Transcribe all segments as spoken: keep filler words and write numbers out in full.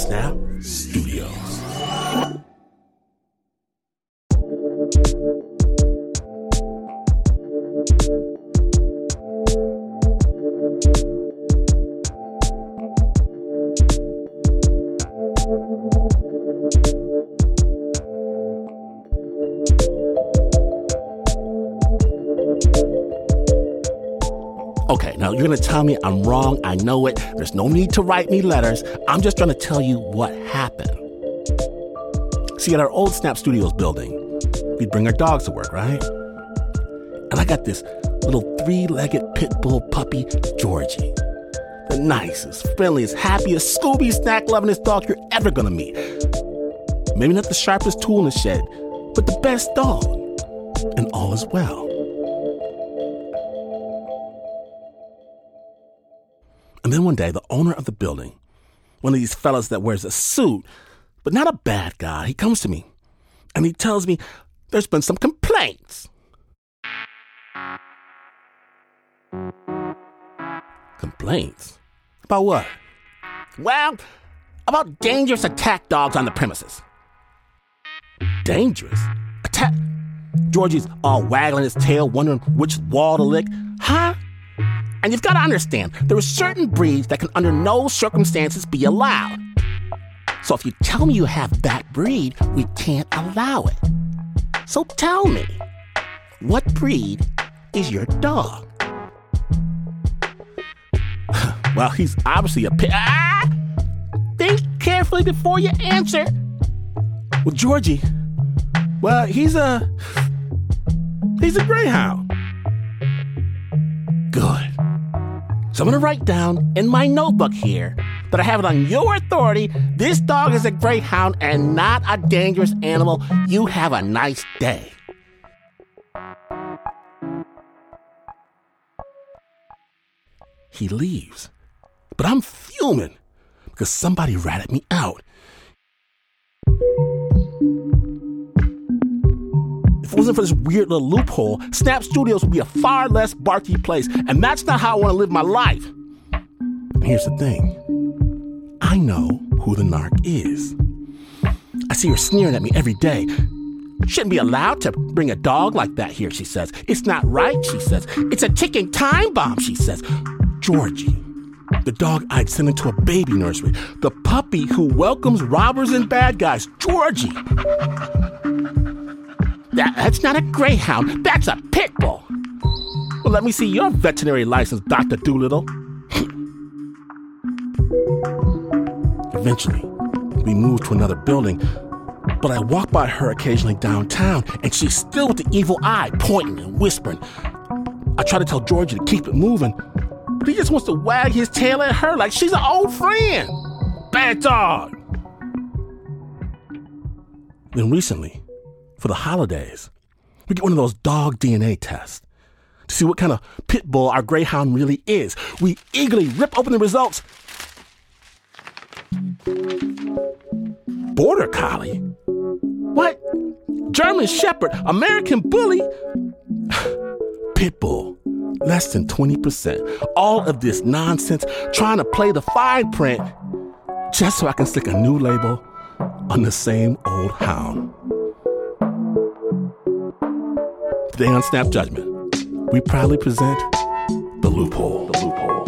Snap Studios. Okay, now you're going to tell me I'm wrong. I know it. There's no need to write me letters. I'm just trying to tell you what happened. See, at our old Snap Studios building, we'd bring our dogs to work, right? And I got this little three-legged pit bull puppy, Georgie. The nicest, friendliest, happiest, Scooby snack-lovingest dog you're ever going to meet. Maybe not the sharpest tool in the shed, but the best dog. And all is well. And then one day, the owner of the building, one of these fellas that wears a suit, but not a bad guy, he comes to me and he tells me there's been some complaints. Complaints? About what? Well, about dangerous attack dogs on the premises. Dangerous? Attack? Georgie's all waggling his tail, wondering which wall to lick. Huh? And you've got to understand, there are certain breeds that can under no circumstances be allowed. So if you tell me you have that breed, we can't allow it. So tell me, what breed is your dog? Well, he's obviously a pit. Ah! Think carefully before you answer. Well, Georgie, well, he's a, he's a greyhound. Good. So I'm going to write down in my notebook here that I have it on your authority. This dog is a greyhound and not a dangerous animal. You have a nice day. He leaves, but I'm fuming because somebody ratted me out. If it wasn't for this weird little loophole, Snap Studios would be a far less barky place, and that's not how I want to live my life. And here's the thing. I know who the narc is. I see her sneering at me every day. Shouldn't be allowed to bring a dog like that here, she says. It's not right, she says. It's a ticking time bomb, she says. Georgie, the dog I'd send into a baby nursery. The puppy who welcomes robbers and bad guys. Georgie. That, that's not a greyhound. That's a pit bull. Well, let me see your veterinary license, Doctor Doolittle. Eventually, we moved to another building, but I walk by her occasionally downtown, and she's still with the evil eye, pointing and whispering. I try to tell Georgie to keep it moving, but he just wants to wag his tail at her like she's an old friend. Bad dog. Then recently, for the holidays, we get one of those dog D N A tests to see what kind of pit bull our greyhound really is. We eagerly rip open the results. Border Collie? What? German Shepherd? American Bully? Pit bull. Less than twenty percent. All of this nonsense trying to play the fine print just so I can stick a new label on the same old hound. Today on Snap Judgment, we proudly present The Loophole. The Loophole.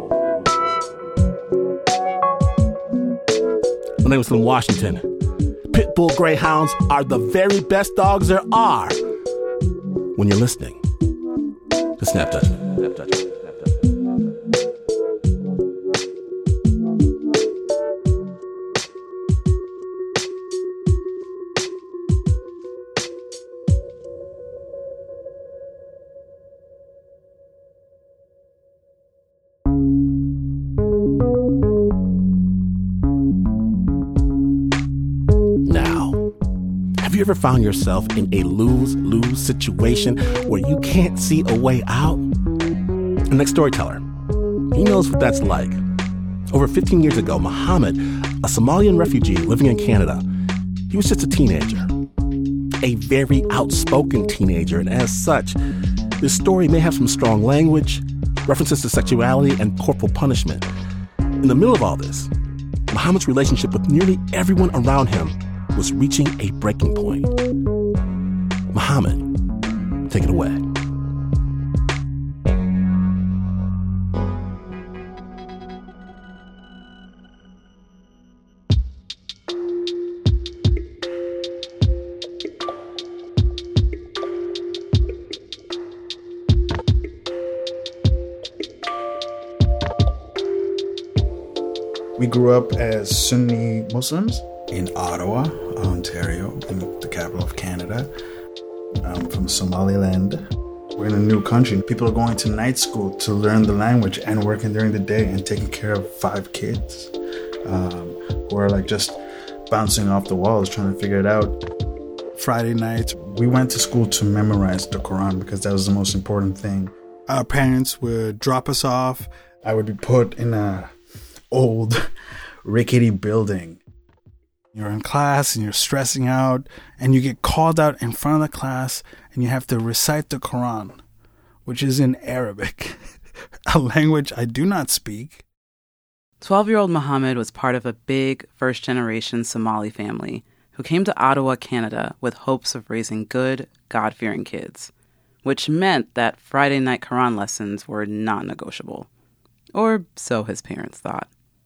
My name is Slim Washington. Pit bull greyhounds are the very best dogs there are when you're listening to Snap Judgment. Snap Judgment. Snap Judgment. Have you ever found yourself in a lose-lose situation where you can't see a way out? The next storyteller, he knows what that's like. Over fifteen years ago, Muhammad, a Somalian refugee living in Canada, he was just a teenager. A very outspoken teenager, and as such, this story may have some strong language, references to sexuality, and corporal punishment. In the middle of all this, Muhammad's relationship with nearly everyone around him was reaching a breaking point. Muhammad, take it away. We grew up as Sunni Muslims in Ottawa, Ontario, in the capital of Canada. I'm from Somaliland. We're in a new country. People are going to night school to learn the language and working during the day and taking care of five kids um, who are like just bouncing off the walls trying to figure it out. Friday nights, we went to school to memorize the Quran because that was the most important thing. Our parents would drop us off. I would be put in a old rickety building. You're in class and you're stressing out and you get called out in front of the class and you have to recite the Quran, which is in Arabic, a language I do not speak. twelve-year-old Muhammad was part of a big first-generation Somali family who came to Ottawa, Canada with hopes of raising good, God-fearing kids, which meant that Friday night Quran lessons were not negotiable. Or so his parents thought.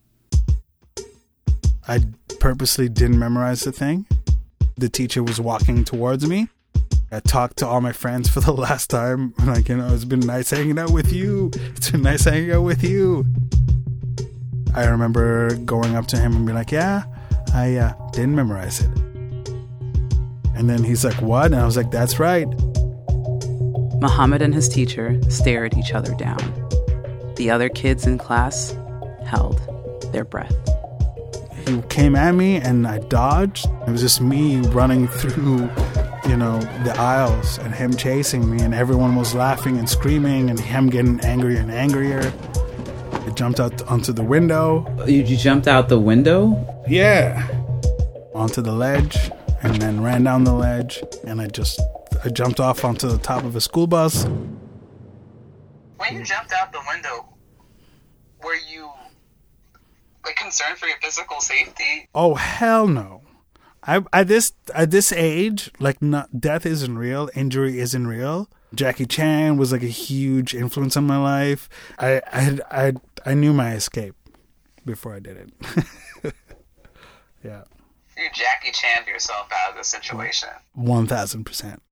I purposely didn't memorize the thing. The teacher was walking towards me. I talked to all my friends for the last time. Like, you know, it's been nice hanging out with you. It's been nice hanging out with you. I remember going up to him and being like, yeah, I uh, didn't memorize it. And then he's like, what? And I was like, that's right. Muhammad and his teacher stared each other down. The other kids in class held their breath. He came at me and I dodged. It was just me running through, you know, the aisles and him chasing me, and everyone was laughing and screaming and him getting angrier and angrier. I jumped out onto the window. You, you jumped out the window? Yeah. Onto the ledge and then ran down the ledge, and I just I jumped off onto the top of a school bus. When you jumped out the window, were you like concerned for your physical safety? Oh, hell no. I at this at this age, like, not, death isn't real, injury isn't real. Jackie Chan was like a huge influence on my life. I I had, I I knew my escape before I did it. Yeah. You Jackie Chan yourself out of the situation. One thousand percent.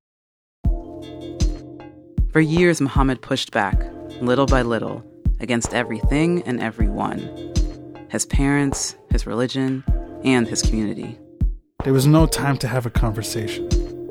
For years, Muhammad pushed back, little by little, against everything and everyone. His parents, his religion, and his community. There was no time to have a conversation.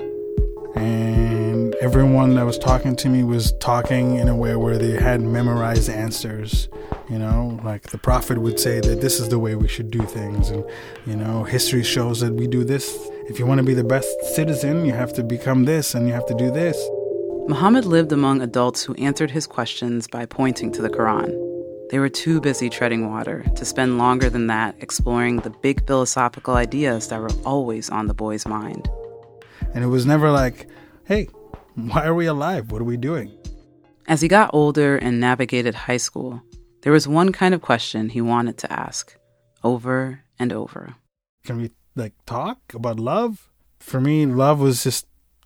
And everyone that was talking to me was talking in a way where they had memorized answers. You know, like the Prophet would say that this is the way we should do things. And, you know, history shows that we do this. If you want to be the best citizen, you have to become this and you have to do this. Muhammad lived among adults who answered his questions by pointing to the Quran. They were too busy treading water to spend longer than that exploring the big philosophical ideas that were always on the boy's mind. And it was never like, hey, why are we alive? What are we doing? As he got older and navigated high school, there was one kind of question he wanted to ask, over and over. Can we, like, talk about love? For me, love was just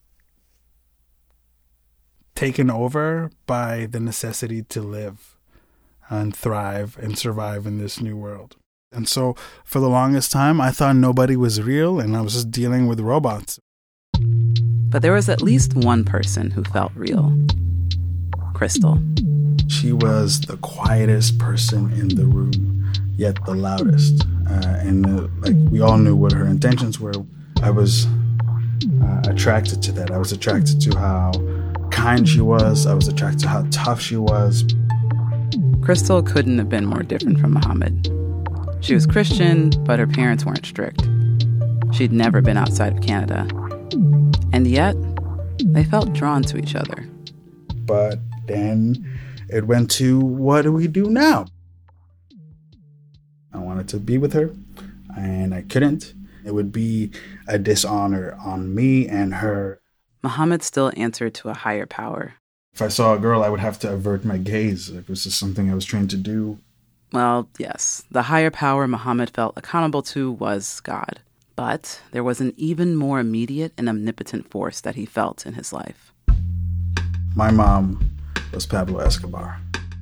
taken over by the necessity to live and thrive and survive in this new world. And so for the longest time, I thought nobody was real and I was just dealing with robots. But there was at least one person who felt real. Crystal. She was the quietest person in the room, yet the loudest. Uh, and uh, like we all knew what her intentions were. I was uh, attracted to that. I was attracted to how kind she was. I was attracted to how tough she was. Crystal couldn't have been more different from Muhammad. She was Christian, but her parents weren't strict. She'd never been outside of Canada. And yet, they felt drawn to each other. But then it went to, what do we do now? I wanted to be with her, and I couldn't. It would be a dishonor on me and her. Muhammad still answered to a higher power. If I saw a girl, I would have to avert my gaze. It was just something I was trained to do. Well, yes, the higher power Muhammad felt accountable to was God. But there was an even more immediate and omnipotent force that he felt in his life. My mom was Pablo Escobar.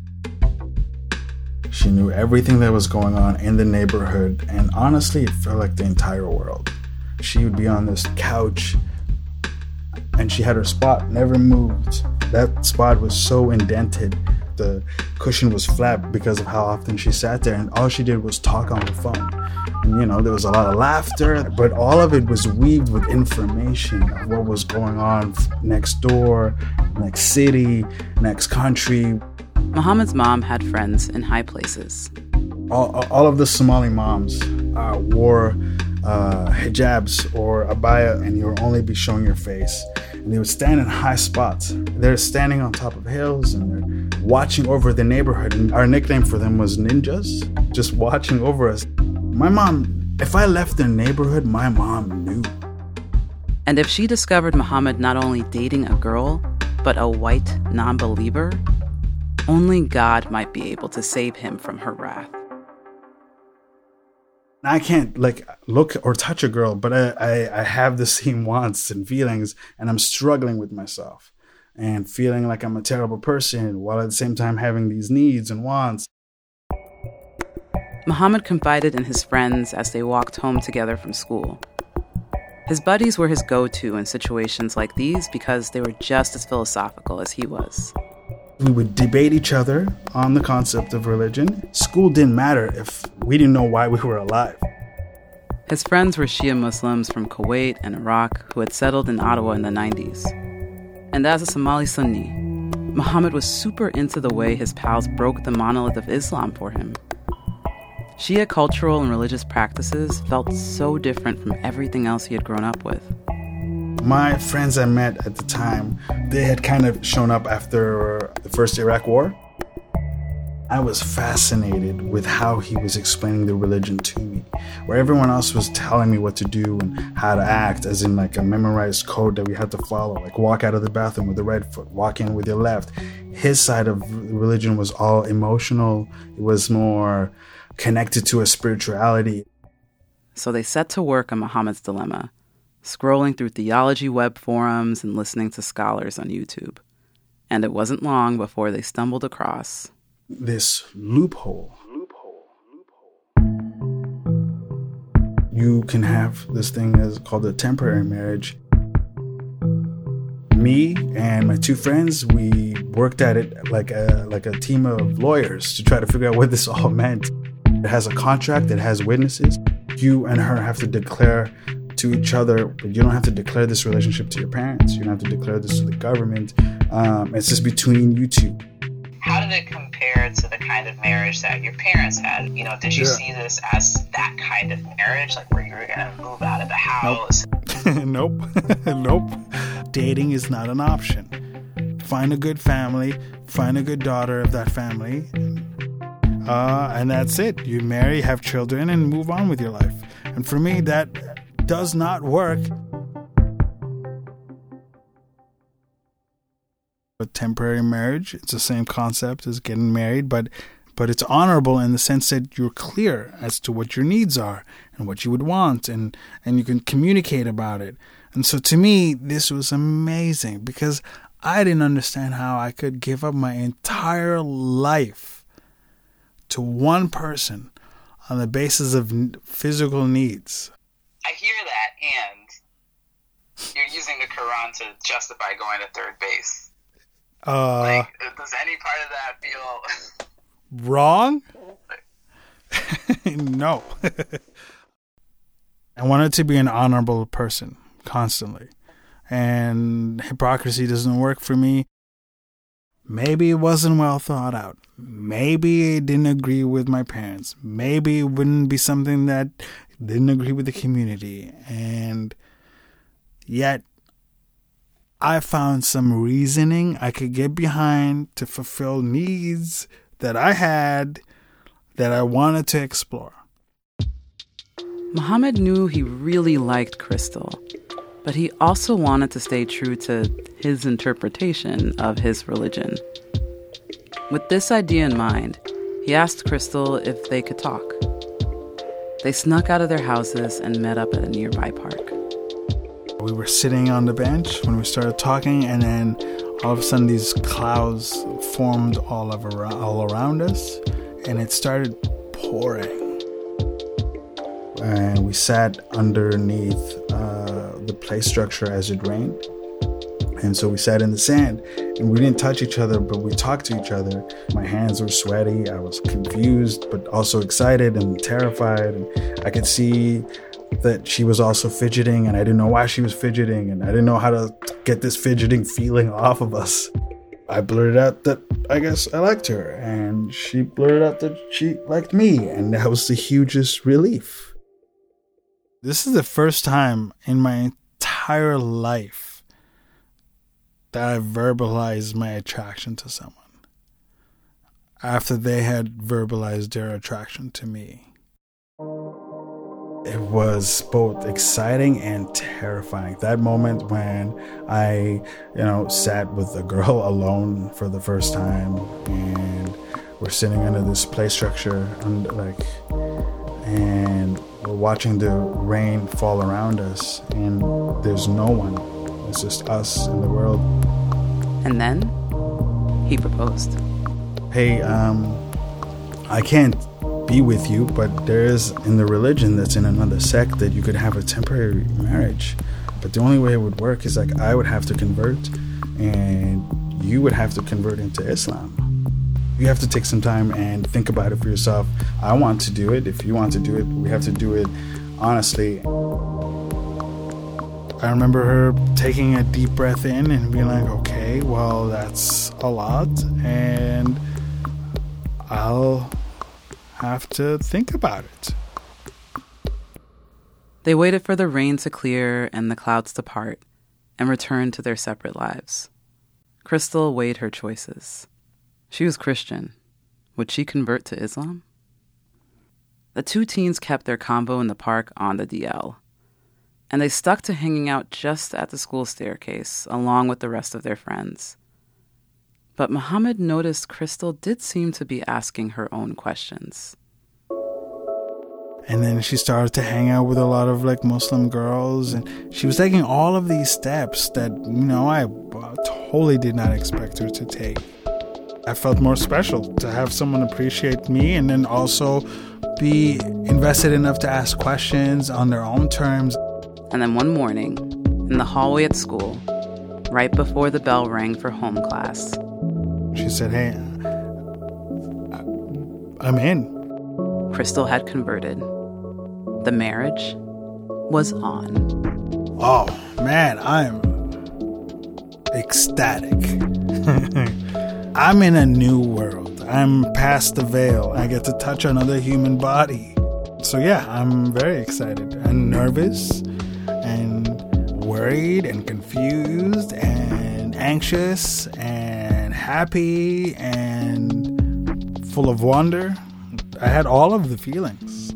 She knew everything that was going on in the neighborhood, and honestly, it felt like the entire world. She would be on this couch, and she had her spot, never moved. That spot was so indented. The cushion was flat because of how often she sat there, and all she did was talk on the phone. And, you know, there was a lot of laughter, but all of it was weaved with information of what was going on next door, next city, next country. Muhammad's mom had friends in high places. All, all of the Somali moms uh, wore uh, hijabs or abaya, and you would only be showing your face. And they would stand in high spots. They're standing on top of hills, and they're watching over the neighborhood. And our nickname for them was ninjas, just watching over us. My mom, if I left the neighborhood, my mom knew. And if she discovered Muhammad not only dating a girl, but a white non-believer, only God might be able to save him from her wrath. I can't like look or touch a girl, but I, I, I have the same wants and feelings, and I'm struggling with myself and feeling like I'm a terrible person while at the same time having these needs and wants. Muhammad confided in his friends as they walked home together from school. His buddies were his go-to in situations like these because they were just as philosophical as he was. We would debate each other on the concept of religion. School didn't matter if we didn't know why we were alive. His friends were Shia Muslims from Kuwait and Iraq who had settled in Ottawa in the nineties. And as a Somali Sunni, Muhammad was super into the way his pals broke the monolith of Islam for him. Shia cultural and religious practices felt so different from everything else he had grown up with. My friends I met at the time, they had kind of shown up after the first Iraq war. I was fascinated with how he was explaining the religion to me, where everyone else was telling me what to do and how to act, as in like a memorized code that we had to follow, like walk out of the bathroom with the right foot, walk in with your left. His side of religion was all emotional. It was more connected to a spirituality. So they set to work on Muhammad's dilemma, scrolling through theology web forums and listening to scholars on YouTube. And it wasn't long before they stumbled across this loophole. Loophole. Loophole. You can have this thing as called a temporary marriage. Me and my two friends, we worked at it like a like a team of lawyers to try to figure out what this all meant. It has a contract, it has witnesses. You and her have to declare to each other, but you don't have to declare this relationship to your parents. You don't have to declare this to the government. Um, it's just between you two. How did it compare to the kind of marriage that your parents had? You know, did you yeah. see this as that kind of marriage, like where you were going to move out of the house? Nope. Nope. Nope. Dating is not an option. Find a good family, find a good daughter of that family, uh, and that's it. You marry, have children, and move on with your life. And for me, that does not work. A temporary marriage, it's the same concept as getting married, but but it's honorable in the sense that you're clear as to what your needs are and what you would want, and and you can communicate about it. And so to me, this was amazing because I didn't understand how I could give up my entire life to one person on the basis of physical needs. I hear that, and you're using the Quran to justify going to third base. Uh, like, does any part of that feel wrong? No. I wanted to be an honorable person constantly, and hypocrisy doesn't work for me. Maybe it wasn't well thought out. Maybe it didn't agree with my parents. Maybe it wouldn't be something that didn't agree with the community. And yet, I found some reasoning I could get behind to fulfill needs that I had that I wanted to explore. Muhammad knew he really liked Crystal, but he also wanted to stay true to his interpretation of his religion. With this idea in mind, He asked Crystal if they could talk. They snuck out of their houses and met up at a nearby park. We were sitting on the bench when we started talking, and then all of a sudden these clouds formed all, of ar- all around us, and it started pouring. And we sat underneath uh, the play structure as it rained. And so we sat in the sand, and we didn't touch each other, but we talked to each other. My hands were sweaty. I was confused, but also excited and terrified. And I could see that she was also fidgeting, and I didn't know why she was fidgeting, and I didn't know how to get this fidgeting feeling off of us. I blurted out that I guess I liked her, and she blurted out that she liked me, and that was the hugest relief. This is the first time in my entire life that I verbalized my attraction to someone after they had verbalized their attraction to me. It was both exciting and terrifying. That moment when I, you know, sat with a girl alone for the first time, and we're sitting under this play structure, and like, and we're watching the rain fall around us, and there's no one. It's just us in the world. And then he proposed. Hey, um, I can't be with you, but there is in the religion that's in another sect that you could have a temporary marriage. But the only way it would work is like I would have to convert, and you would have to convert into Islam. You have to take some time and think about it for yourself. I want to do it. If you want to do it, we have to do it honestly. I remember her taking a deep breath in and being like, okay, well, that's a lot, and I'll have to think about it. They waited for the rain to clear and the clouds to part and returned to their separate lives. Crystal weighed her choices. She was Christian. Would she convert to Islam? The two teens kept their convo in the park on the D L, and they stuck to hanging out just at the school staircase along with the rest of their friends. But Muhammad noticed Crystal did seem to be asking her own questions. And then she started to hang out with a lot of like Muslim girls, and she was taking all of these steps that, you know, I totally did not expect her to take. I felt more special to have someone appreciate me and then also be invested enough to ask questions on their own terms. And then one morning, in the hallway at school, right before the bell rang for home class, she said, hey, I'm in. Crystal had converted. The marriage was on. Oh, man, I'm ecstatic. I'm in a new world. I'm past the veil. I get to touch another human body. So yeah, I'm very excited and nervous and worried and confused and anxious and happy and full of wonder. I had all of the feelings.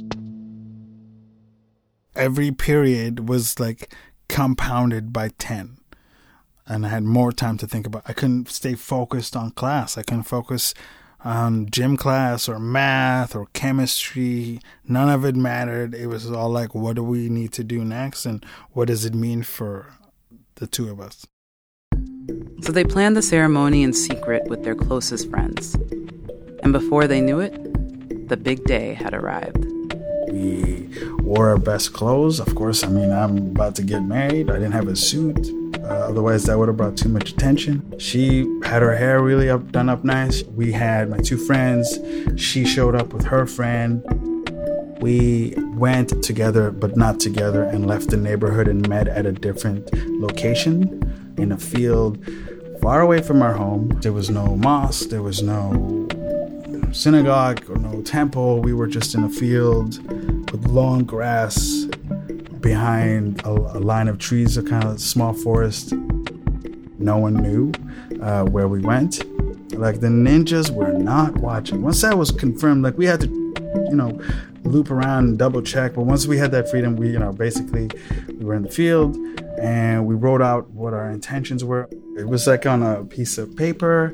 Every period was like compounded by ten. And I had more time to think about. I couldn't stay focused on class. I couldn't focus on gym class or math or chemistry. None of it mattered. It was all like, what do we need to do next? And what does it mean for the two of us? So they planned the ceremony in secret with their closest friends. And before they knew it, the big day had arrived. We wore our best clothes. Of course, I mean, I'm about to get married. I didn't have a suit. Uh, otherwise, that would have brought too much attention. She had her hair really up, done up nice. We had my two friends. She showed up with her friend. We went together, but not together, and left the neighborhood and met at a different location in a field far away from our home. There was no mosque. There was no synagogue or no temple. We were just in a field with long grass behind a, a line of trees, a kind of small forest. No one knew uh, where we went. Like, the ninjas were not watching. Once that was confirmed, like, we had to, you know, loop around and double check. But once we had that freedom, we, you know, basically we were in the field and we wrote out what our intentions were. It was like on a piece of paper.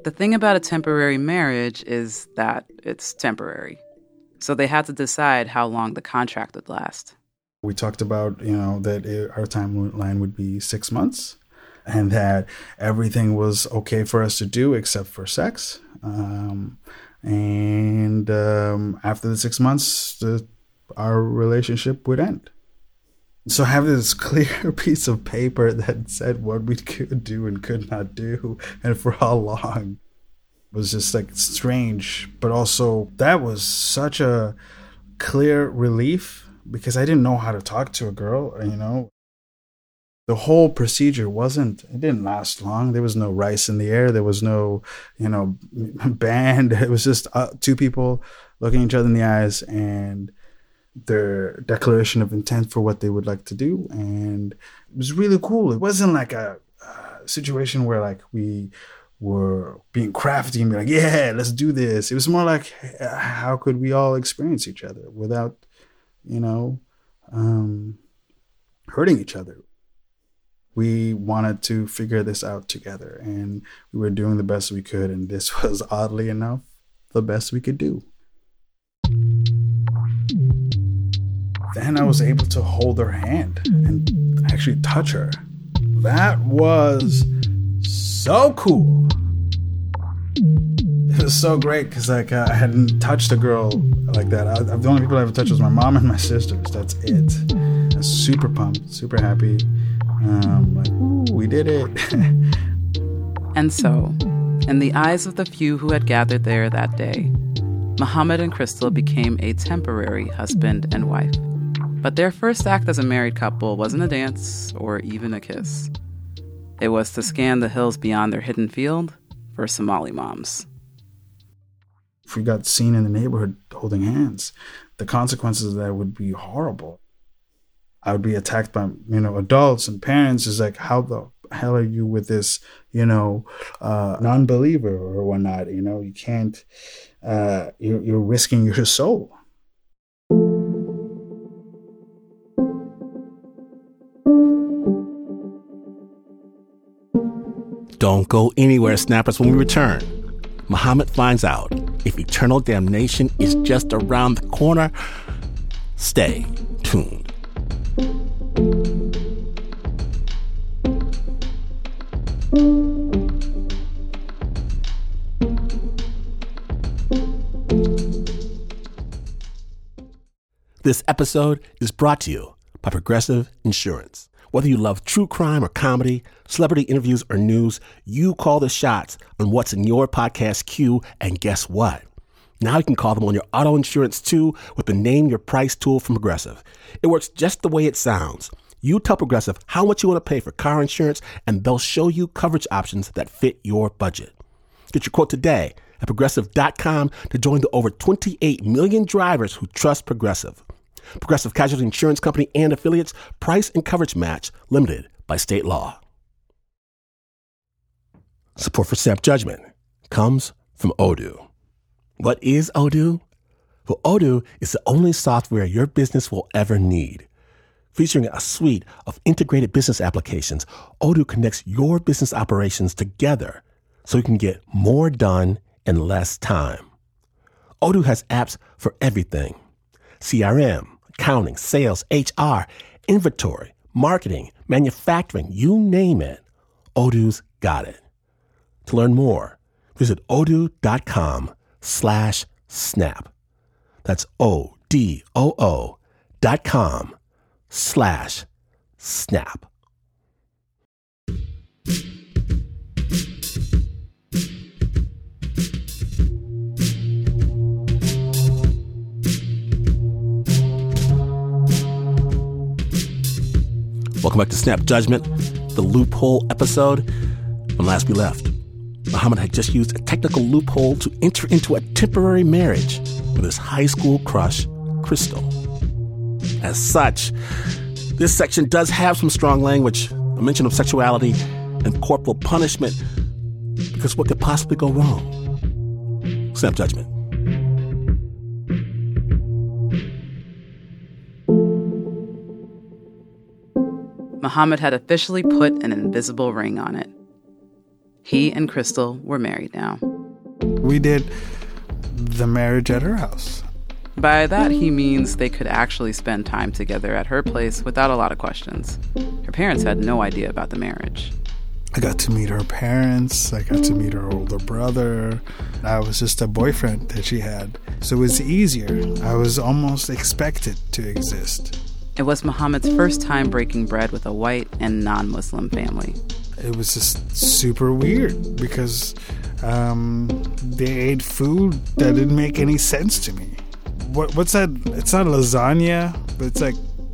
the thing about a temporary marriage is that it's temporary. So they had to decide how long the contract would last. We talked about, you know, that it, our timeline would be six months and that everything was okay for us to do except for sex. Um, and um, after the six months, the, our relationship would end. So having this clear piece of paper that said what we could do and could not do and for how long was just like strange. But also that was such a clear relief because I didn't know how to talk to a girl, you know. The whole procedure wasn't, it didn't last long. There was no rice in the air. There was no, you know, band. It was just uh, two people looking each other in the eyes and their declaration of intent for what they would like to do. And it was really cool. It wasn't like a, a situation where like we were being crafty and be like, yeah, let's do this. It was more like, how could we all experience each other without, you know, um, hurting each other? We wanted to figure this out together and we were doing the best we could. And this was, oddly enough, the best we could do. Then I was able to hold her hand and actually touch her. That was so cool. It was so great because like uh, I hadn't touched a girl like that. I, the only people I ever touched was my mom and my sisters. That's it. I was super pumped, super happy. Um, like, ooh, we did it. And so, in the eyes of the few who had gathered there that day, Muhammad and Crystal became a temporary husband and wife. But their first act as a married couple wasn't a dance or even a kiss. It was to scan the hills beyond their hidden field for Somali moms. If we got seen in the neighborhood holding hands, the consequences of that would be horrible. I would be attacked by, you know, adults and parents. It's like, how the hell are you with this, you know, uh, non-believer or whatnot? You know, you can't, uh, you're, you're risking your soul. Don't go anywhere, snappers. When we return, Muhammad finds out if eternal damnation is just around the corner. Stay tuned. This episode is brought to you by Progressive Insurance. Whether you love true crime or comedy, celebrity interviews or news, you call the shots on what's in your podcast queue, and guess what? Now you can call them on your auto insurance too with the Name Your Price tool from Progressive. It works just the way it sounds. You tell Progressive how much you want to pay for car insurance, and they'll show you coverage options that fit your budget. Get your quote today at Progressive dot com to join the over twenty-eight million drivers who trust Progressive. Progressive Casualty Insurance Company and affiliates. Price and coverage match limited by state law. Support for Snap Judgment comes from Odoo. What is Odoo? Well, Odoo is the only software your business will ever need. Featuring a suite of integrated business applications, Odoo connects your business operations together so you can get more done in less time. Odoo has apps for everything: C R M, accounting, sales, H R, inventory, marketing, manufacturing, you name it. Odoo's got it. To learn more, visit odoo.com slash snap. That's O-D-O-O dot com slash snap. Welcome back to Snap Judgment, the loophole episode. When last we left, Muhammad had just used a technical loophole to enter into a temporary marriage with his high school crush, Crystal. As such, this section does have some strong language, a mention of sexuality and corporal punishment, because what could possibly go wrong? Snap Judgment. Muhammad had officially put an invisible ring on it. He and Crystal were married now. We did the marriage at her house. By that, he means they could actually spend time together at her place without a lot of questions. Her parents had no idea about the marriage. I got to meet her parents. I got to meet her older brother. I was just a boyfriend that she had. So it was easier. I was almost expected to exist. It was Muhammad's first time breaking bread with a white and non-Muslim family. It was just super weird because um, they ate food that didn't make any sense to me. What, what's that? It's not lasagna, but it's like...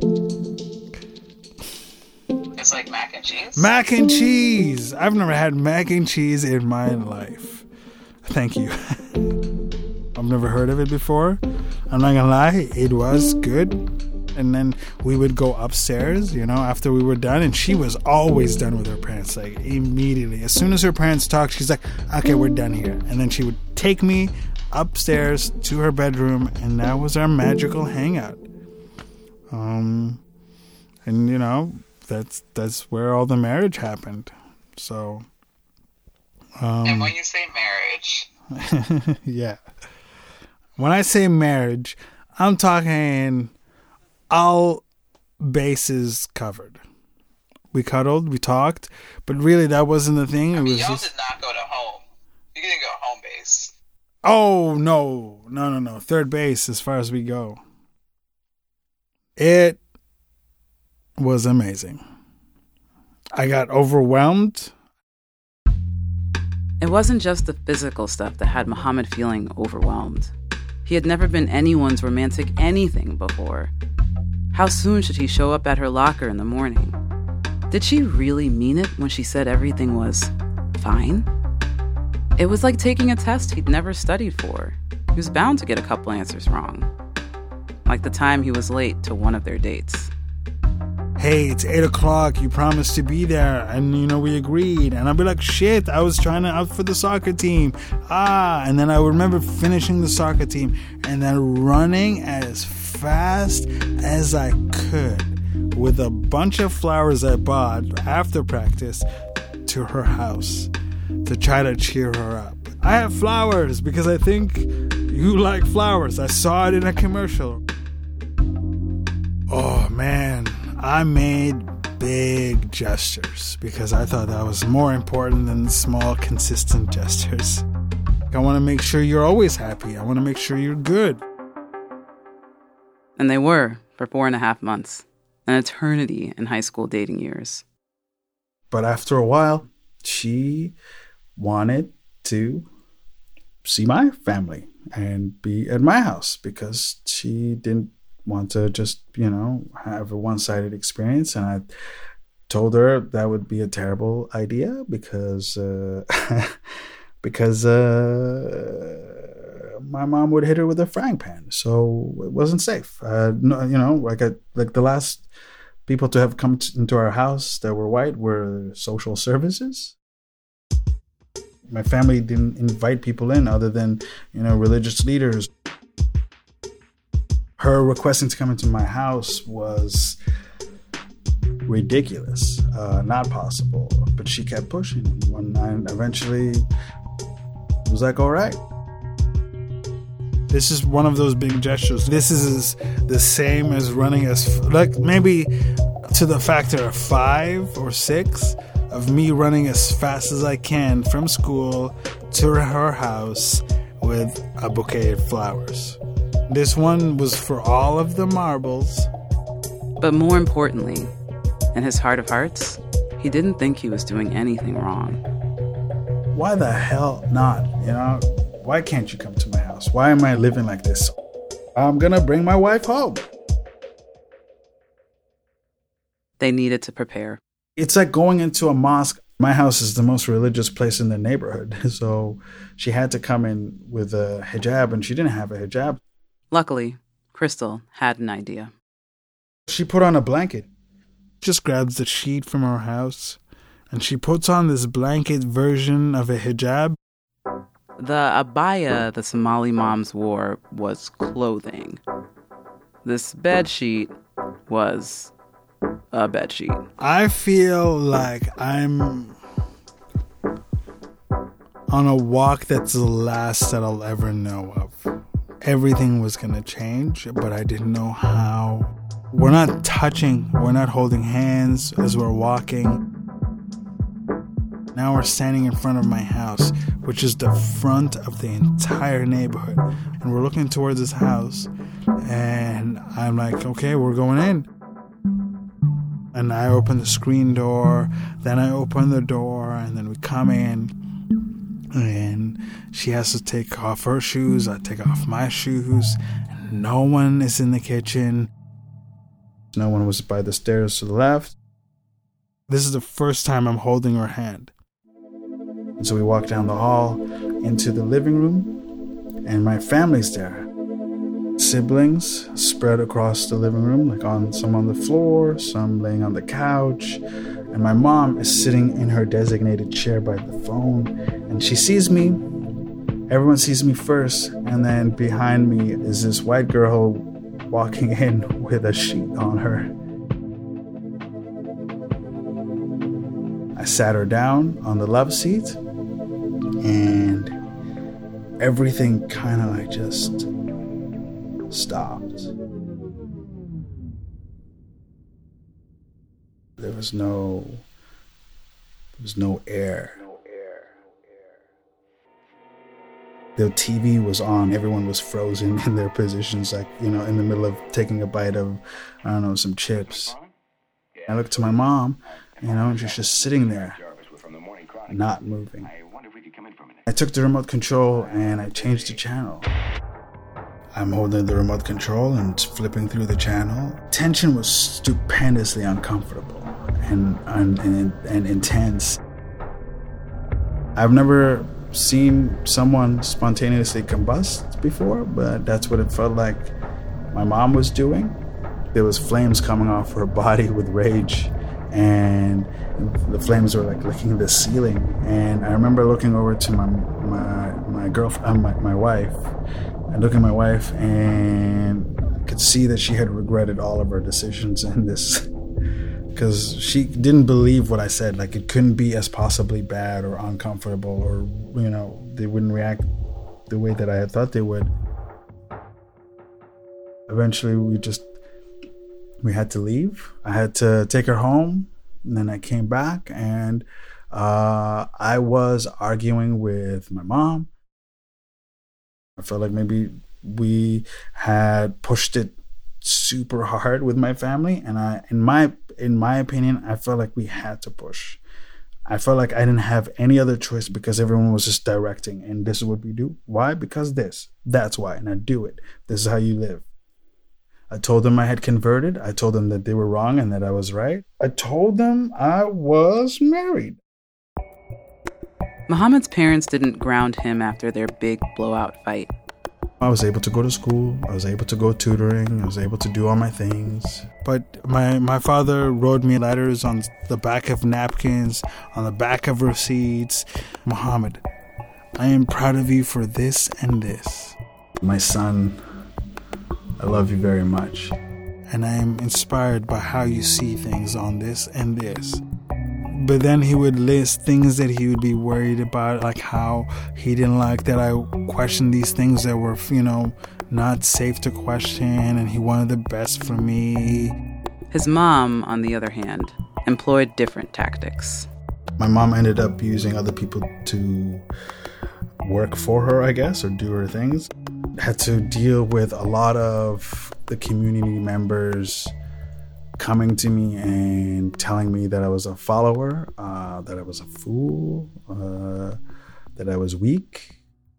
It's like mac and cheese? Mac and cheese! I've never had mac and cheese in my life. Thank you. I've never heard of it before. I'm not gonna lie, it was good. And then we would go upstairs, you know, after we were done. And she was always done with her parents, like immediately. As soon as her parents talked, she's like, okay, we're done here. And then she would take me upstairs to her bedroom, and that was our magical hangout. Um, and, you know, that's that's where all the marriage happened. So. Um, and when you say marriage. Yeah. When I say marriage, I'm talking... all bases covered. We cuddled, we talked, but really that wasn't the thing. I It mean, was y'all just... did not go to home. You didn't go home base. Oh, no. No, no, no. Third base as far as we go. It was amazing. I got overwhelmed. It wasn't just the physical stuff that had Muhammad feeling overwhelmed. He had never been anyone's romantic anything before. How soon should he show up at her locker in the morning? Did she really mean it when she said everything was fine? It was like taking a test he'd never studied for. He was bound to get a couple answers wrong. Like the time he was late to one of their dates. Hey, it's eight o'clock. You promised to be there. And, you know, we agreed. And I'd be like, shit, I was trying to out for the soccer team. Ah, and then I would remember finishing the soccer team and then running as fast as I could with a bunch of flowers I bought after practice to her house to try to cheer her up. I have flowers because I think you like flowers. I saw it in a commercial. Oh, man. I made big gestures because I thought that was more important than small, consistent gestures. I want to make sure you're always happy. I want to make sure you're good. And they were for four and a half months, an eternity in high school dating years. But after a while, she wanted to see my family and be at my house because she didn't want to just, you know, have a one-sided experience. And I told her that would be a terrible idea because uh, because uh, my mom would hit her with a frying pan. So it wasn't safe. Uh, no, you know, like I, like the last people to have come t- into our house that were white were social services. My family didn't invite people in other than, you know, religious leaders. Her requesting to come into my house was ridiculous, uh, not possible. But she kept pushing. One night, eventually, it was like, all right. This is one of those big gestures. This is the same as running as, like maybe to the factor of five or six of me running as fast as I can from school to her house with a bouquet of flowers. This one was for all of the marbles. But more importantly, in his heart of hearts, he didn't think he was doing anything wrong. Why the hell not? You know, why can't you come to my house? Why am I living like this? I'm gonna bring my wife home. They needed to prepare. It's like going into a mosque. My house is the most religious place in the neighborhood. So she had to come in with a hijab, and she didn't have a hijab. Luckily, Crystal had an idea. She put on a blanket. Just grabs the sheet from her house, and she puts on this blanket version of a hijab. The abaya the Somali moms wore was clothing. This bed sheet was a bed sheet. I feel like I'm on a walk that's the last that I'll ever know of. Everything was going to change, but I didn't know how. We're not touching, we're not holding hands as we're walking. Now we're standing in front of my house, which is the front of the entire neighborhood. And we're looking towards this house, and I'm like, okay, we're going in. And I open the screen door, then I open the door, and then we come in. And she has to take off her shoes, I take off my shoes, and no one is in the kitchen. No one was by the stairs to the left. This is the first time I'm holding her hand. And so we walk down the hall into the living room, and my family's there. Siblings spread across the living room, like on some on the floor, some laying on the couch. And my mom is sitting in her designated chair by the phone, and she sees me. Everyone sees me first, and then behind me is this white girl walking in with a sheet on her. I sat her down on the love seat, and everything kind of like just stopped. There was no, there was no air. The T V was on. Everyone was frozen in their positions, like, you know, in the middle of taking a bite of, I don't know, some chips. I looked to my mom, you know, and she's just sitting there, not moving. I took the remote control and I changed the channel. I'm holding the remote control and flipping through the channel. Tension was stupendously uncomfortable and, and, and, and intense. I've never seen someone spontaneously combust before, but that's what it felt like my mom was doing. There was flames coming off her body with rage, and the flames were like licking the ceiling. And I remember looking over to my my my girlfriend, uh, my, my wife, and looking at my wife, and I could see that she had regretted all of her decisions in this, because she didn't believe what I said. Like, it couldn't be as possibly bad or uncomfortable, or, you know, they wouldn't react the way that I had thought they would. Eventually, we just, we had to leave. I had to take her home, and then I came back, and uh, I was arguing with my mom. I felt like maybe we had pushed it super hard with my family, and I, in my in my opinion, I felt like we had to push. I felt like I didn't have any other choice, because everyone was just directing, and this is what we do. Why? Because this. That's why, and I do it. This is how you live. I told them I had converted. I told them that they were wrong and that I was right. I told them I was married. Muhammad's parents didn't ground him after their big blowout fight. I was able to go to school. I was able to go tutoring. I was able to do all my things. But my, my father wrote me letters on the back of napkins, on the back of receipts. Muhammad, I am proud of you for this and this. My son, I love you very much. And I am inspired by how you see things on this and this. But then he would list things that he would be worried about, like how he didn't like that I questioned these things that were, you know, not safe to question, and he wanted the best for me. His mom, on the other hand, employed different tactics. My mom ended up using other people to work for her, I guess, or do her things. Had to deal with a lot of the community members coming to me and telling me that I was a follower, uh, that I was a fool, uh, that I was weak.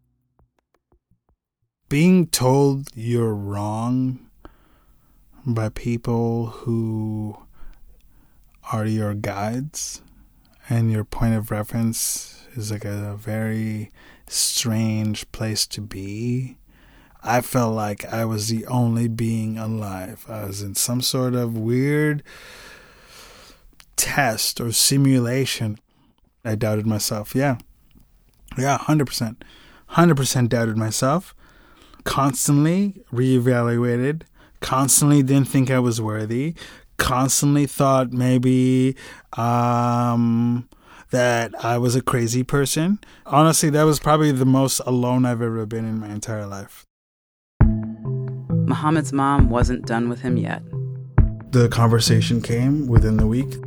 Being told you're wrong by people who are your guides and your point of reference is like a very strange place to be. I felt like I was the only being alive. I was in some sort of weird test or simulation. I doubted myself. Yeah. Yeah, one hundred percent. one hundred percent doubted myself. Constantly reevaluated. Constantly didn't think I was worthy. Constantly thought maybe um, that I was a crazy person. Honestly, that was probably the most alone I've ever been in my entire life. Muhammad's mom wasn't done with him yet. The conversation came within the week.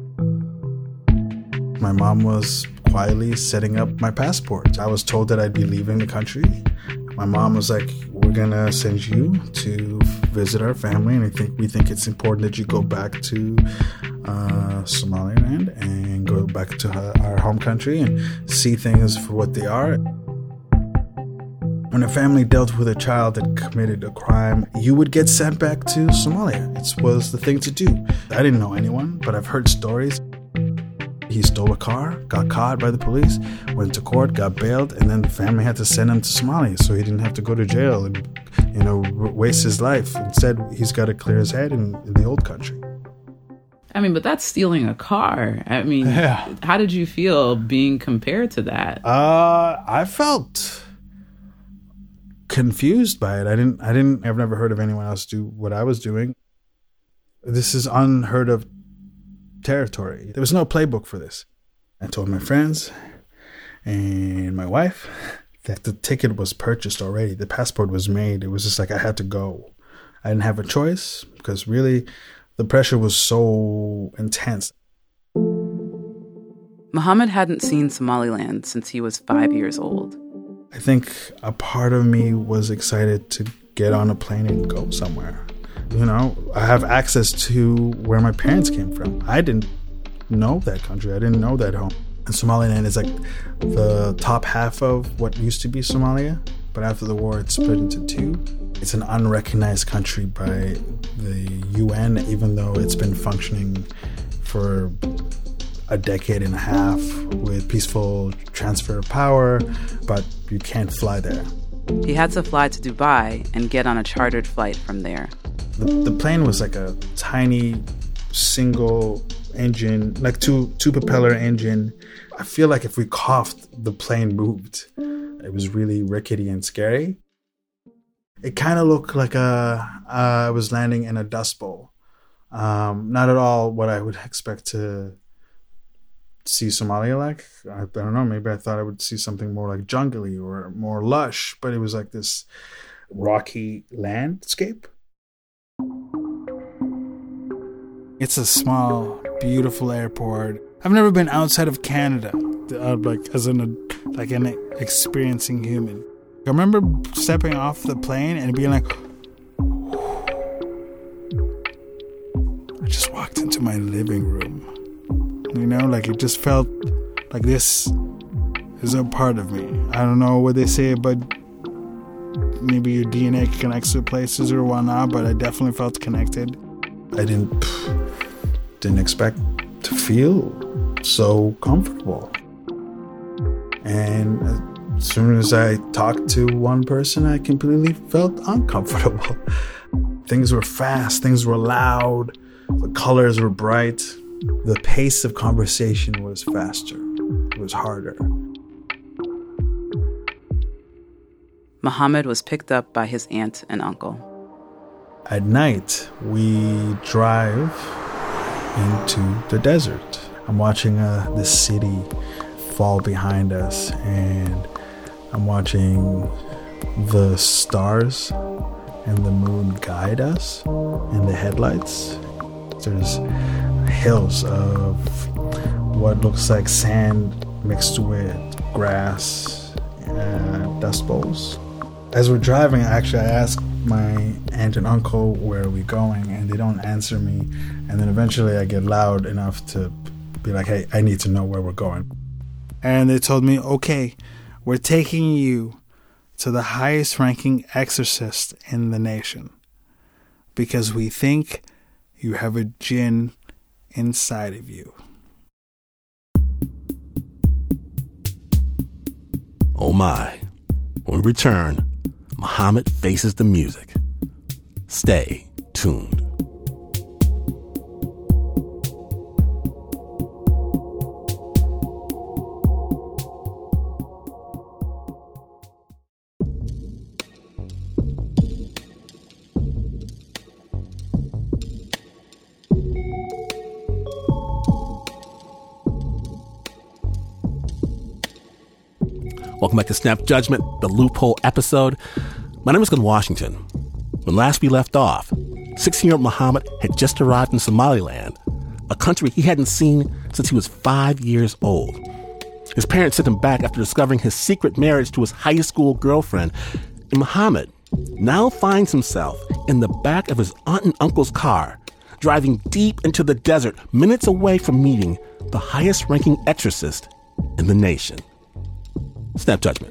My mom was quietly setting up my passport. I was told that I'd be leaving the country. My mom was like, we're going to send you to visit our family, and I think we think it's important that you go back to uh, Somaliland and go back to her, our home country and see things for what they are. When a family dealt with a child that committed a crime, you would get sent back to Somalia. It was the thing to do. I didn't know anyone, but I've heard stories. He stole a car, got caught by the police, went to court, got bailed, and then the family had to send him to Somalia so he didn't have to go to jail and, you know, waste his life. Instead, he's got to clear his head in, in the old country. I mean, but that's stealing a car. I mean, yeah. How did you feel being compared to that? Uh, I felt confused by it. I didn't, I didn't, I've never heard of anyone else do what I was doing. This is unheard of territory. There was no playbook for this. I told my friends and my wife that the ticket was purchased already. The passport was made. It was just like I had to go. I didn't have a choice because really the pressure was so intense. Muhammad hadn't seen Somaliland since he was five years old. I think a part of me was excited to get on a plane and go somewhere. You know, I have access to where my parents came from. I didn't know that country. I didn't know that home. And Somaliland is like the top half of what used to be Somalia. But after the war, it split into two. It's an unrecognized country by the U N, even though it's been functioning for a decade and a half with peaceful transfer of power, but you can't fly there. He had to fly to Dubai and get on a chartered flight from there. The, the plane was like a tiny single engine, like two two propeller engine. I feel like if we coughed, the plane moved. It was really rickety and scary. It kind of looked like a, uh, I was landing in a dust bowl. Um, not at all what I would expect to see Somalia like. I, I don't know, maybe I thought I would see something more like jungly or more lush, but it was like this rocky landscape. It's a small, beautiful airport. I've never been outside of Canada, uh, like as an like an experiencing human. I remember stepping off the plane and being like, I just walked into my living room. You know, like it just felt like this is a part of me. I don't know what they say, but maybe your D N A connects to places or whatnot, but I definitely felt connected. I didn't didn't expect to feel so comfortable. And as soon as I talked to one person, I completely felt uncomfortable. Things were fast, things were loud, the colors were bright. The pace of conversation was faster, it was harder. Muhammad was picked up by his aunt and uncle. At night, we drive into the desert. I'm watching uh, the city fall behind us, and I'm watching the stars and the moon guide us in the headlights. There's hills of what looks like sand mixed with grass and dust bowls. As we're driving, actually, I asked my aunt and uncle, where are we going? And they don't answer me. And then eventually I get loud enough to be like, hey, I need to know where we're going. And they told me, okay, we're taking you to the highest ranking exorcist in the nation because we think you have a jinn inside of you. Oh my. When we return, Muhammad faces the music. Stay tuned. Welcome back to Snap Judgment, the Loophole episode. My name is Glenn Washington. When last we left off, sixteen-year-old Muhammad had just arrived in Somaliland, a country he hadn't seen since he was five years old. His parents sent him back after discovering his secret marriage to his high school girlfriend, and Muhammad now finds himself in the back of his aunt and uncle's car, driving deep into the desert, minutes away from meeting the highest-ranking exorcist in the nation. Snap Judgment.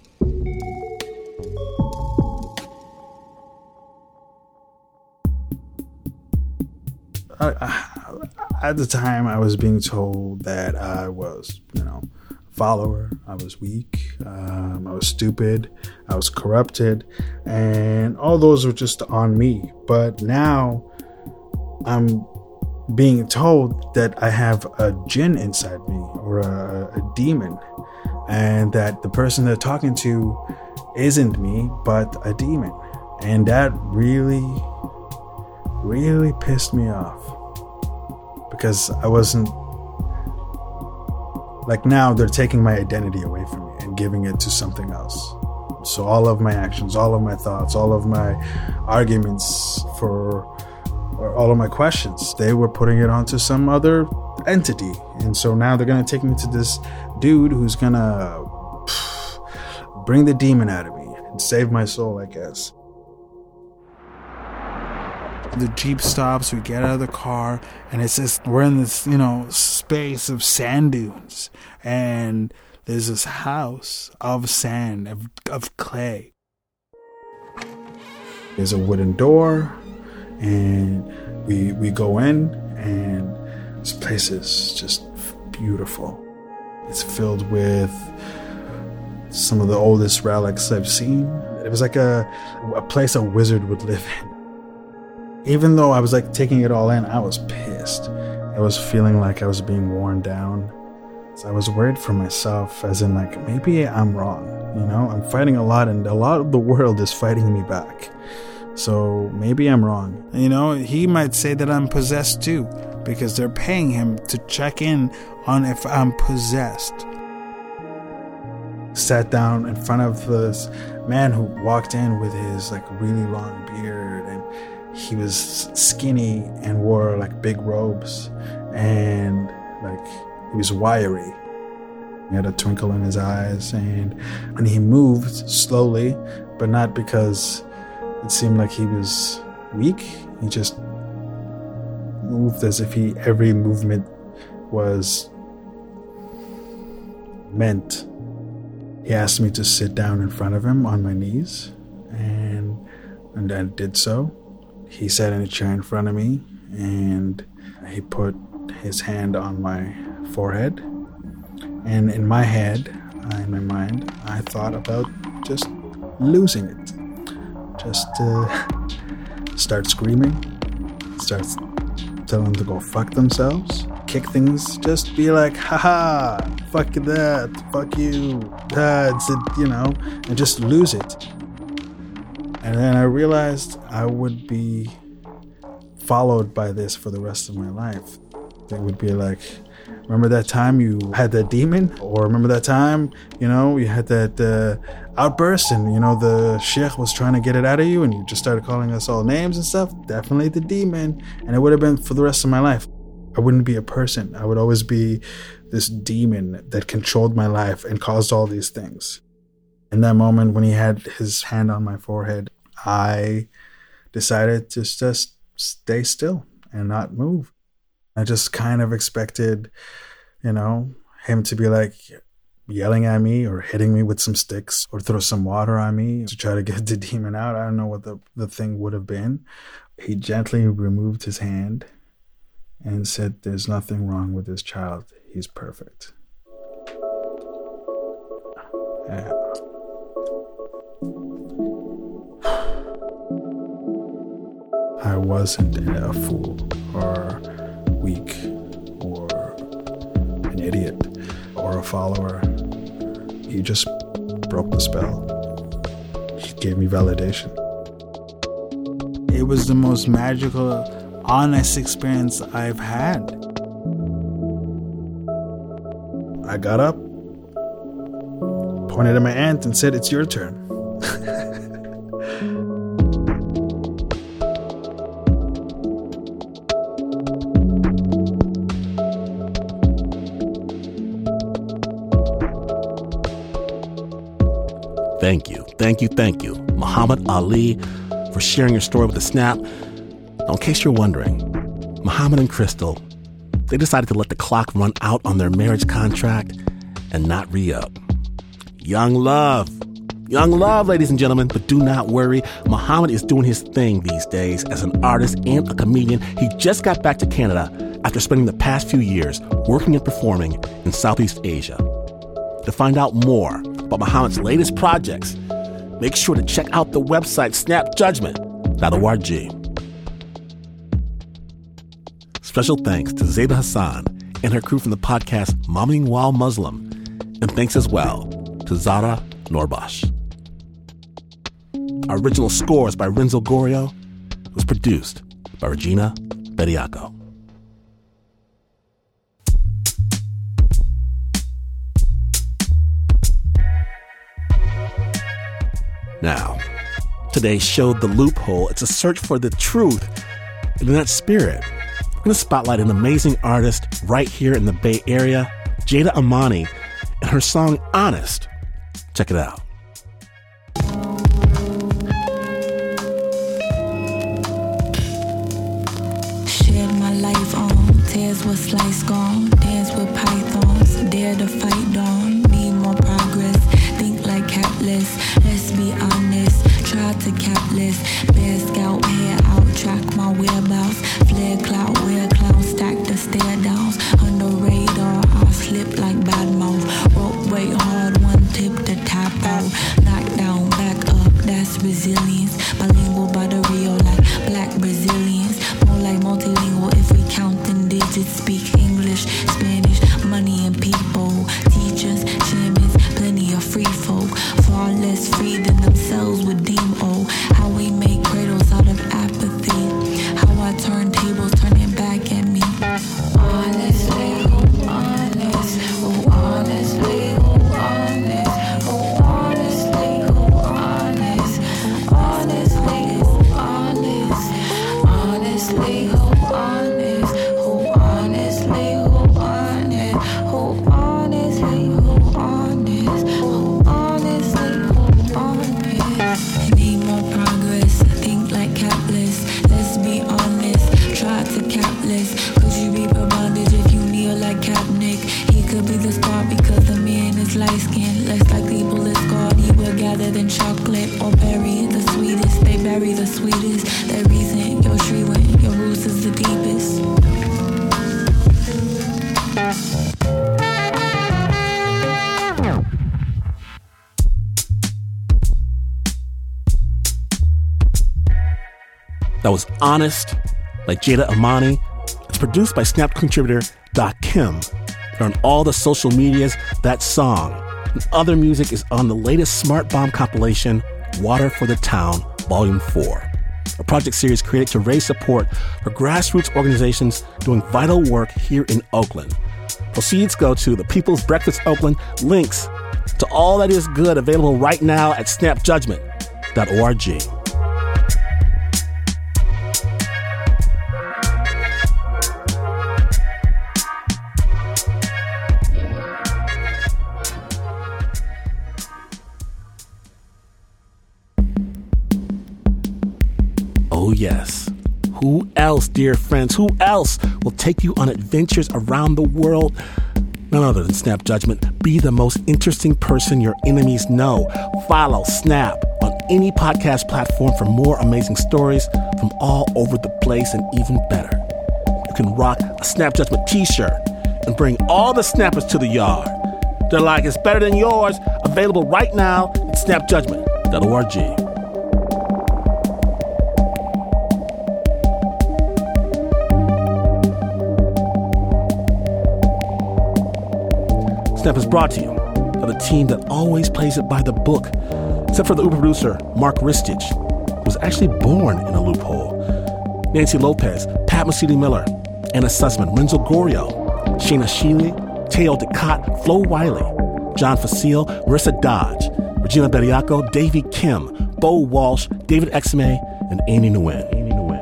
Uh, at the time, I was being told that I was, you know, follower, I was weak, um, I was stupid, I was corrupted, and all those were just on me. But now I'm being told that I have a jinn inside me, or a, a demon, and that the person they're talking to isn't me, but a demon. And that really, really pissed me off, because I wasn't, like, now they're taking my identity away from me and giving it to something else. So all of my actions, all of my thoughts, all of my arguments for, or all of my questions, they were putting it onto some other entity. And so now they're going to take me to this dude who's going to bring the demon out of me and save my soul, I guess. The Jeep stops, we get out of the car, and it's just, we're in this, you know, space of sand dunes, and there's this house of sand, of, of clay. There's a wooden door, and we we go in, and this place is just beautiful. It's filled with some of the oldest relics I've seen. It was like a, a place a wizard would live in. Even though I was like taking it all in, I was pissed. I was feeling like I was being worn down. So I was worried for myself, as in like, maybe I'm wrong. You know, I'm fighting a lot, and a lot of the world is fighting me back. So maybe I'm wrong. You know, he might say that I'm possessed too, because they're paying him to check in on if I'm possessed. Sat down in front of this man who walked in with his like really long beard, and he was skinny and wore like big robes, and like he was wiry. He had a twinkle in his eyes, and and he moved slowly, but not because it seemed like he was weak. He just moved as if he every movement was meant. He asked me to sit down in front of him on my knees, and and I did so. He sat in a chair in front of me, and he put his hand on my forehead. And in my head, in my mind, I thought about just losing it. Just uh, start screaming, start telling them to go fuck themselves, kick things, just be like, haha, fuck that, fuck you, that's it, you know, and just lose it. And then I realized I would be followed by this for the rest of my life. It would be like, remember that time you had that demon? Or remember that time, you know, you had that uh, outburst, and, you know, the sheikh was trying to get it out of you, and you just started calling us all names and stuff? Definitely the demon. And it would have been for the rest of my life. I wouldn't be a person. I would always be this demon that controlled my life and caused all these things. In that moment when he had his hand on my forehead, I decided to just stay still and not move. I just kind of expected, you know, him to be like yelling at me or hitting me with some sticks or throw some water on me to try to get the demon out. I don't know what the, the thing would have been. He gently removed his hand and said, "There's nothing wrong with this child. He's perfect." Yeah. I wasn't a fool or weak or an idiot or a follower. He just broke the spell. He gave me validation. It was the most magical, honest experience I've had. I got up, pointed at my aunt and said, "It's your turn." Thank you, thank you, thank you, Muhammad Ali, for sharing your story with The Snap. Now, in case you're wondering, Muhammad and Crystal, they decided to let the clock run out on their marriage contract and not re-up. Young love. Young love, ladies and gentlemen, but do not worry. Muhammad is doing his thing these days as an artist and a comedian. He just got back to Canada after spending the past few years working and performing in Southeast Asia. To find out more about Muhammad's latest projects, make sure to check out the website snap judgment dot org. Special thanks to Zayda Hassan and her crew from the podcast Momming While Muslim, and thanks as well to Zara Norbash. Our original scores by Renzo Gorio, was produced by Regina Bediaco. Now, today's show, The Loophole, it's a search for the truth. And in that spirit, we're going to spotlight an amazing artist right here in the Bay Area, Jada Amani, and her song, Honest. Check it out. Shared my life on, tears with slice gone, dance with pythons, dare to fight dawn, need more progress, think like capless, let's be honest, try to capless, bear scout, hair out, track my whereabouts, flare clout, wear clown, stack the stare downs, on the radar, I slip like bad mouth, rope wait hard, one tip to tap out, knock down, back up, that's resilience, bilingual by the real like black Brazilians, more like multilingual if we count in digits, speak English, Spanish, money and people, teachers, shamans, plenty of free folk, far less free than themselves would deem, oh, how we make cradles out of apathy, how I turn tables, turning back at me, honestly, oh, honest, oh, honestly, oh, honest, oh, honestly, oh, honest, honestly, oh, honest, honestly, oh, honest, oh, honestly, oh, honest, oh, honestly, oh, honest, oh, honestly, oh, honest. Need more progress, think like capless, let's be honest, try to capless, could you be bondage if you kneel like Kaepernick? He could be the star because the man is light skinned, less likely bullet scarred, he will gather than chocolate or bury the sweetest, they bury the sweetest, that reason your tree went, your roots is the deepest. That was Honest by Jada Amani. It's produced by Snap contributor Doc Kim. They're on all the social medias. That song and other music is on the latest Smart Bomb compilation, Water for the Town, Volume four, a project series created to raise support for grassroots organizations doing vital work here in Oakland. Proceeds go to the People's Breakfast Oakland. Links to all that is good available right now at snap judgment dot org. Oh yes. Who else, dear friends, who else will take you on adventures around the world? None other than Snap Judgment. Be the most interesting person your enemies know. Follow Snap on any podcast platform for more amazing stories from all over the place, and even better, you can rock a Snap Judgment t-shirt and bring all the snappers to the yard. They're like, it's better than yours. Available right now at snap judgment dot org. Snap is brought to you by the team that always plays it by the book, except for the Uber producer, Mark Ristich, who was actually born in a loophole. Nancy Lopez, Pat Mesiti-Miller, Anna Sussman, Renzo Gorio, Shayna Shealy, Teo Ducott, Flo Wiley, John Facile, Marissa Dodge, Regina Bediaco, Davy Kim, Bo Walsh, David Exme, and Amy Nguyen. Amy Nguyen.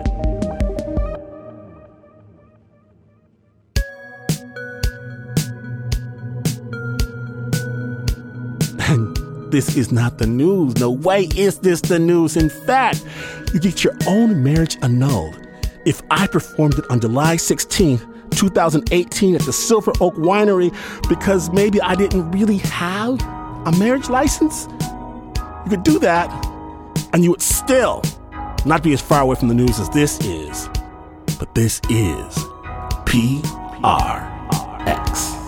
And this is not the news. No way is this the news. In fact, you get your own marriage annulled if I performed it on July sixteenth, twenty eighteen at the Silver Oak Winery because maybe I didn't really have a marriage license. You could do that, and you would still not be as far away from the news as this is. But this is P R X.